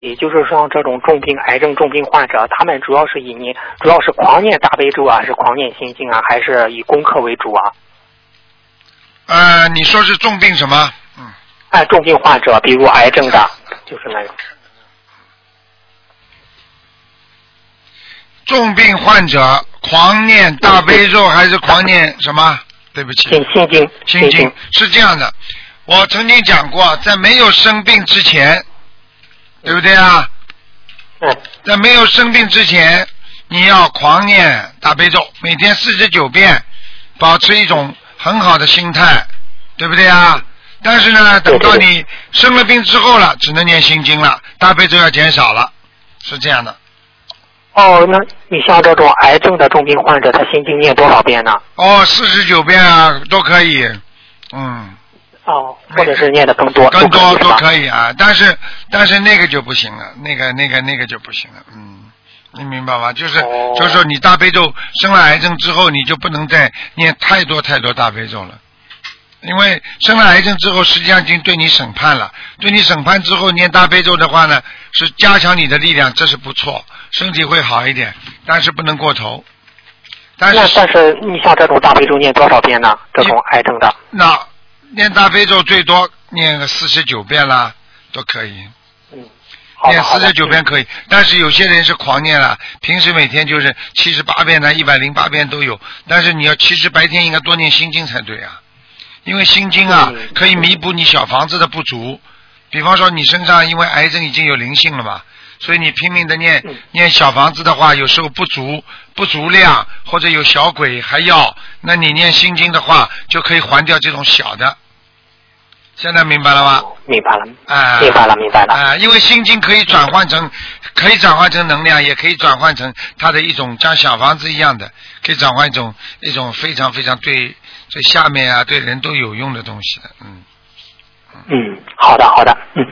也就是说，这种癌症重病患者，他们主要是狂念大悲咒啊，是狂念心经啊，还是以功课为主啊？ 你说是重病什么？ 重病患者，比如癌症的，就是那种。 重病患者狂念大悲咒还是狂念什么？对不起，心经是这样的。我曾经讲过，在没有生病之前，对不对啊？在没有生病之前，你要狂念大悲咒，每天49遍，保持一种很好的心态，对不对啊？但是呢，等到你生了病之后了，只能念心经了，大悲咒要减少了，是这样的。 那你像这种癌症的重病患者，他心经念多少遍呢 ？49遍啊，都可以。 或者是念的更多都可以啊，但是那个就不行了，那个就不行了。你明白吗？就是说你大悲咒生了癌症之后，你就不能再念太多大悲咒了。因为生了癌症之后，实际上已经对你审判了。对你审判之后，念大悲咒的话呢，是加强你的力量，这是不错，身体会好一点，但是不能过头。但是你像这种大悲咒念多少遍呢？这种癌症的？ 那念大悲咒最多念个49遍啦，都可以。念49遍可以，但是有些人是狂念了，平时每天就是78遍呢，108遍都有。但是你要其实白天应该多念心经才对啊。因为心经啊，可以弥补你小房子的不足。比方说你身上因为癌症已经有灵性了嘛，所以你拼命的念小房子的话，有时候不足量，或者有小鬼还要，那你念心经的话，就可以还掉这种小的。现在明白了吗？ 明白了。明白了。 因为心经可以转换成能量，也可以转换成它的一种像小房子一样的，可以转换一种非常非常对下面啊对人都有用的东西的。 好的。